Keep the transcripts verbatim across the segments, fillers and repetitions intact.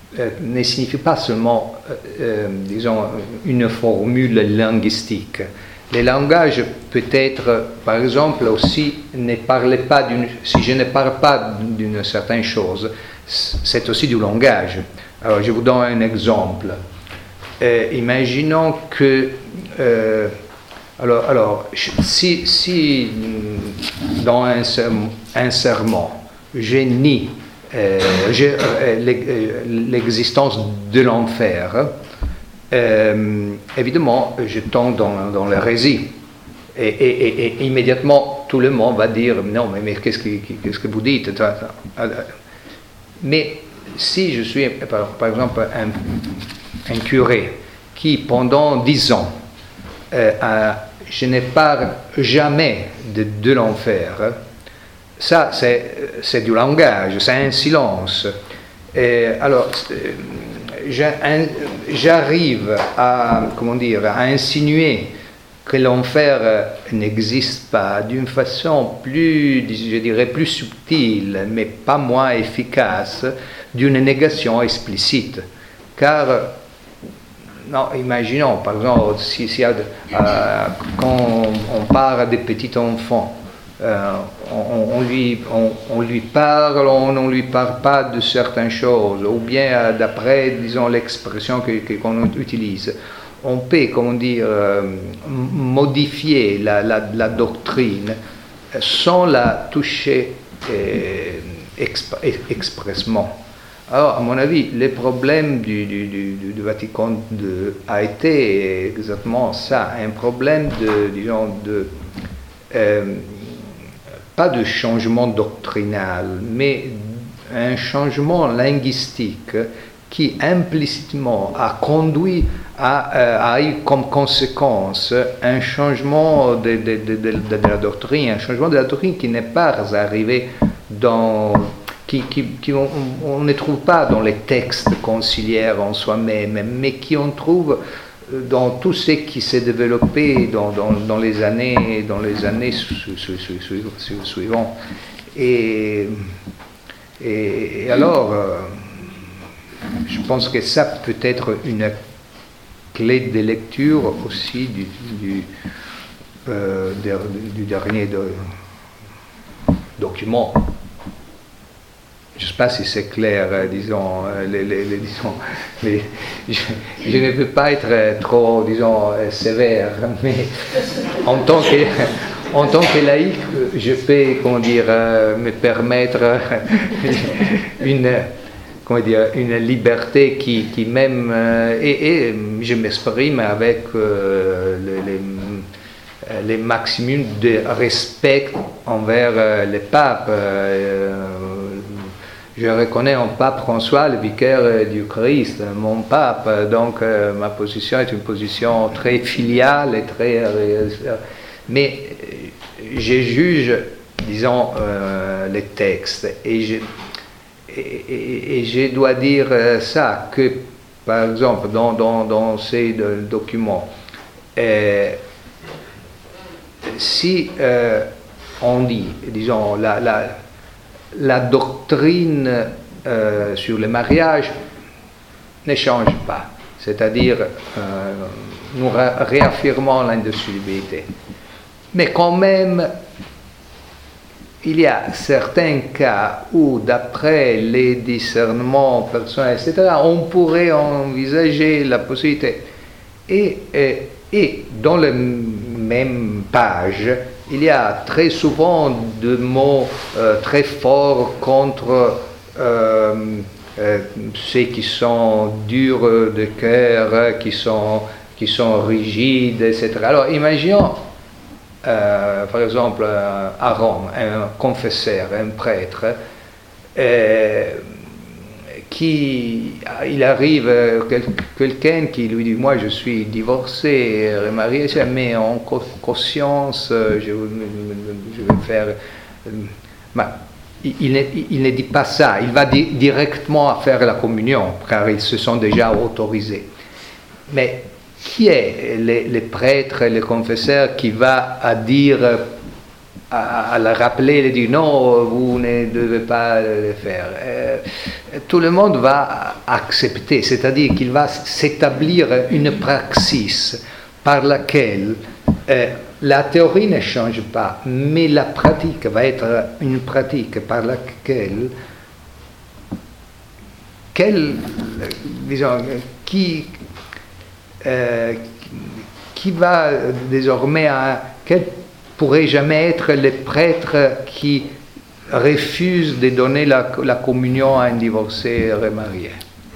euh, ne signifie pas seulement, euh, disons, une formule linguistique. Le langage peut être, par exemple, aussi, ne parle pas d'une, si je ne parle pas d'une certaine chose, c'est aussi du langage. Alors, je vous donne un exemple. Euh, imaginons que, euh, alors, alors, si, si dans un, un sermon, je nie euh, je, euh, l'existence de l'enfer, euh, évidemment, je tombe dans, dans l'hérésie. Et, et, et, et immédiatement, tout le monde va dire, non, mais, mais qu'est-ce, que, qu'est-ce que vous dites? Mais si je suis, par, par exemple, un, un curé qui, pendant dix ans, euh, a, je ne parle jamais de, de l'enfer, ça, c'est, c'est du langage, c'est un silence. Et alors, j'arrive à, comment dire, à insinuer que l'enfer n'existe pas d'une façon plus, je dirais, plus subtile, mais pas moins efficace, d'une négation explicite. Car, non, imaginons, par exemple, si, si, euh, quand on parle des petits enfants, euh, on, on, lui, on, on lui parle, on ne lui parle pas de certaines choses, ou bien euh, d'après, disons, l'expression que, que, qu'on utilise. On peut, comment dire, euh, modifier la, la, la doctrine sans la toucher euh, exp- expressement. Alors, à mon avis, le problème du, du, du, du Vatican deux a été exactement ça, un problème de, disons, de, euh, pas de changement doctrinal, mais un changement linguistique qui implicitement a conduit à, a eu comme conséquence un changement de, de, de, de, de la doctrine, un changement de la doctrine qui n'est pas arrivé dans, qui, qui, qui on, on ne trouve pas dans les textes conciliaires en soi-même, mais qui on trouve dans tout ce qui s'est développé dans, dans, dans les années, dans les années su, su, su, su, su, suivantes. Et, et, et alors, euh, je pense que ça peut être une clé de lecture aussi du, du, euh, du dernier de, document. Je ne sais pas si c'est clair, euh, disons, euh, les, les, les, disons les, je, je ne veux pas être trop, disons, sévère, mais en tant que, en tant que laïc, je peux, comment dire, euh, me permettre une, comment dire, une liberté qui, qui même, euh, et, et je m'exprime avec euh, les, les, les maximums de respect envers euh, les papes. Euh, Je reconnais un pape François, le vicaire du Christ, mon pape, donc euh, ma position est une position très filiale et très... Euh, mais je juge, disons, euh, les textes et je, et, et, et je dois dire ça, que par exemple dans, dans, dans ces documents, euh, si euh, on dit, disons, la... la La doctrine euh, sur le mariage ne change pas, c'est-à-dire euh, nous réaffirmons l'indissolubilité. Mais quand même, il y a certains cas où, d'après les discernements personnels, et cetera, on pourrait envisager la possibilité. Et, et, et dans la même page, il y a très souvent des mots euh, très forts contre euh, euh, ceux qui sont durs de cœur, qui sont, qui sont rigides, et cetera. Alors imaginons, euh, par exemple, à Rome, un confesseur, un prêtre, euh, qui, il arrive quel, quelqu'un qui lui dit, moi je suis divorcé, remarié, mais en conscience, je, je vais faire... Bah, il, ne, il ne dit pas ça, il va di- directement faire la communion, car ils se sont déjà autorisés. Mais qui est les, les prêtres, les confesseurs qui va à dire à, à le rappeler, il dit non, vous ne devez pas le faire. Euh, tout le monde va accepter, c'est-à-dire qu'il va s'établir une praxis par laquelle euh, la théorie ne change pas, mais la pratique va être une pratique par laquelle quel, disons, qui, euh, qui va désormais à quel pourrait jamais être le prêtre qui refuse de donner la, la communion à un divorcé remarié.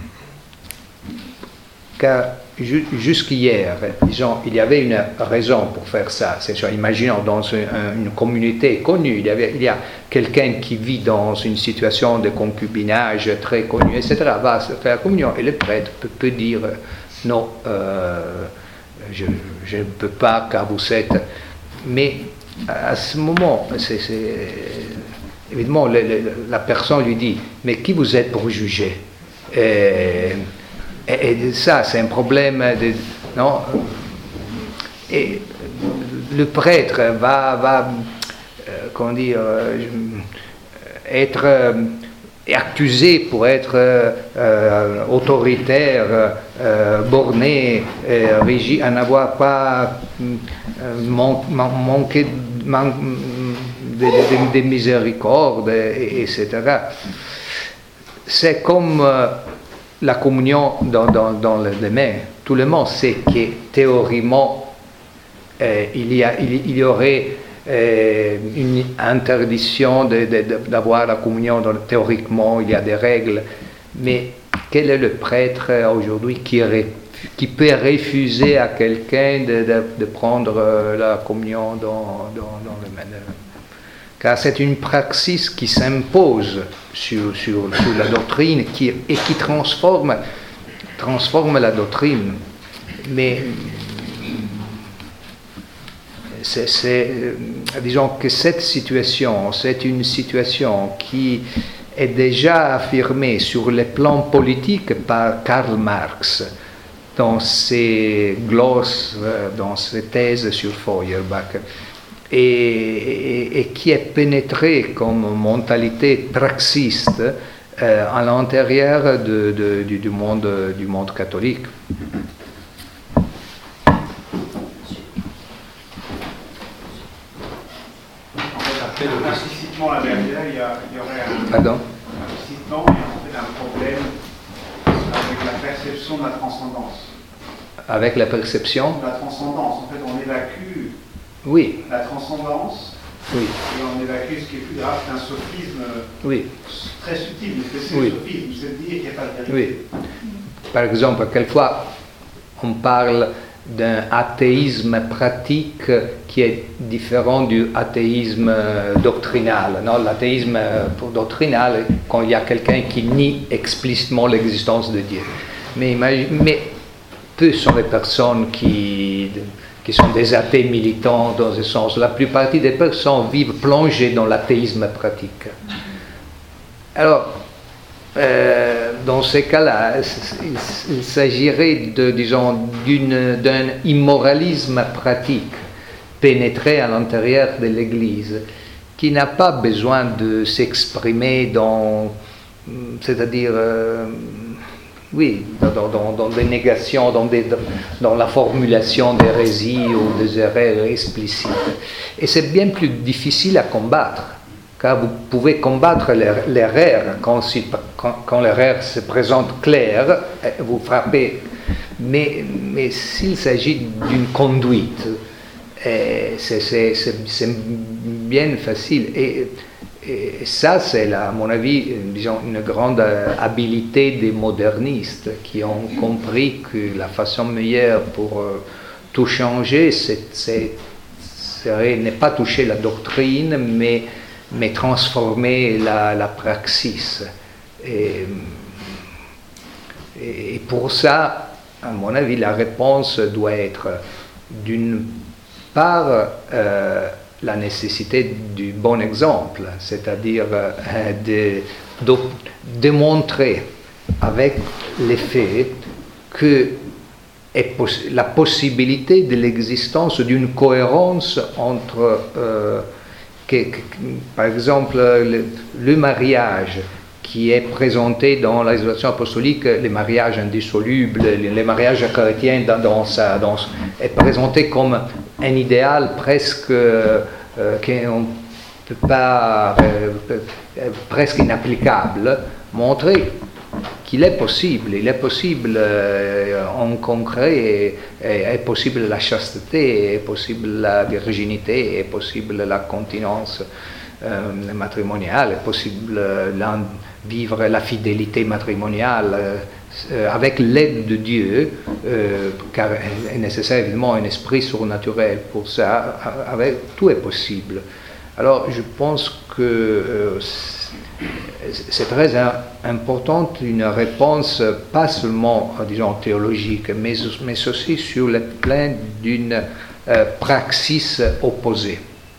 Car ju, jusqu'hier, disons, il y avait une raison pour faire ça. C'est sûr, imaginons dans une, une communauté connue, il y, avait, il y a quelqu'un qui vit dans une situation de concubinage très connue, et cetera, va se faire la communion, et le prêtre peut, peut dire non, euh, je, je ne peux pas car vous êtes... Mais à ce moment, c'est, c'est, évidemment, le, le, la personne lui dit, mais qui vous êtes pour juger? Et, et, et ça, c'est un problème de... Non? Et le prêtre va, va euh, comment dire, euh, être euh, accusé pour être euh, autoritaire, euh, borné, euh, rigide, à n'avoir pas euh, man, man, manqué man, de, de, de miséricorde, et, etc. C'est comme euh, la communion dans, dans, dans les mains. Tout le monde sait que théoriquement, euh, il, y a, il, il y aurait euh, une interdiction de, de, de, d'avoir la communion. Dans, théoriquement, il y a des règles. Mais quel est le prêtre aujourd'hui qui, qui peut refuser à quelqu'un de, de, de prendre euh, la communion dans, dans, dans le main? Car c'est une praxis qui s'impose sur, sur, sur la doctrine qui, et qui transforme, transforme la doctrine. Mais c'est, c'est, disons que cette situation, c'est une situation qui est déjà affirmée sur le plan politique par Karl Marx dans ses glosses, dans ses thèses sur Feuerbach. Et, et, et qui est pénétré comme mentalité praxiste euh, à l'intérieur de, de, du, du, monde, du monde catholique. Implicitement, la dernière, il y, a, il y aurait un, Pardon implicitement, il y a en fait un problème avec la perception de la transcendance. Avec la perception La transcendance, en fait, on évacue oui. la transcendance, oui. et on évacue ce qui est plus grave qu'un sophisme oui. très subtil, mais c'est oui. le sophisme, c'est de dire qu'il n'y a pas de vérité. Oui. Par exemple, quelquefois, on parle d'un athéisme pratique qui est différent du athéisme doctrinal. Non, l'athéisme doctrinal, quand il y a quelqu'un qui nie explicitement l'existence de Dieu. Mais, mais peu sont les personnes qui... qui sont des athées militants dans ce sens. La plupart des personnes vivent plongées dans l'athéisme pratique. Alors, euh, dans ces cas-là, il, il s'agirait de, disons, d'une, d'un immoralisme pratique pénétré à l'intérieur de l'Église, qui n'a pas besoin de s'exprimer dans, c'est-à-dire, euh, oui, dans, dans, dans des négations, dans, des, dans la formulation d'hérésies ou des erreurs explicites. Et c'est bien plus difficile à combattre, car vous pouvez combattre l'erreur quand, quand, quand l'erreur se présente claire, vous frappez. Mais, mais s'il s'agit d'une conduite, c'est, c'est, c'est, c'est bien facile. Et, Et ça, c'est, à mon avis, disons, une grande habilité des modernistes qui ont compris que la façon meilleure pour euh, tout changer, c'est, c'est, serait ne pas toucher la doctrine, mais, mais transformer la, la praxis. Et, et pour ça, à mon avis, la réponse doit être, d'une part, euh, la nécessité du bon exemple, c'est-à-dire euh, de, de démontrer avec les faits que est poss- la possibilité de l'existence d'une cohérence entre euh, que, que, par exemple, le, le mariage qui est présenté dans la résolution apostolique, les mariages indissolubles, les, les mariages chrétiens dans, dans sa, dans, est présenté comme un idéal presque euh, qu'on ne peut pas, euh, presque inapplicable, montrer qu'il est possible, il est possible euh, en concret, est, est possible la chasteté, est possible la virginité, est possible la continence euh, matrimoniale, est possible euh, la, vivre la fidélité matrimoniale euh, avec l'aide de Dieu, euh, car il est nécessaire évidemment un esprit surnaturel pour ça, avec, tout est possible. Alors je pense que euh, c'est très important une réponse pas seulement, disons, théologique, mais, mais aussi sur le plan d'une euh, praxis opposée.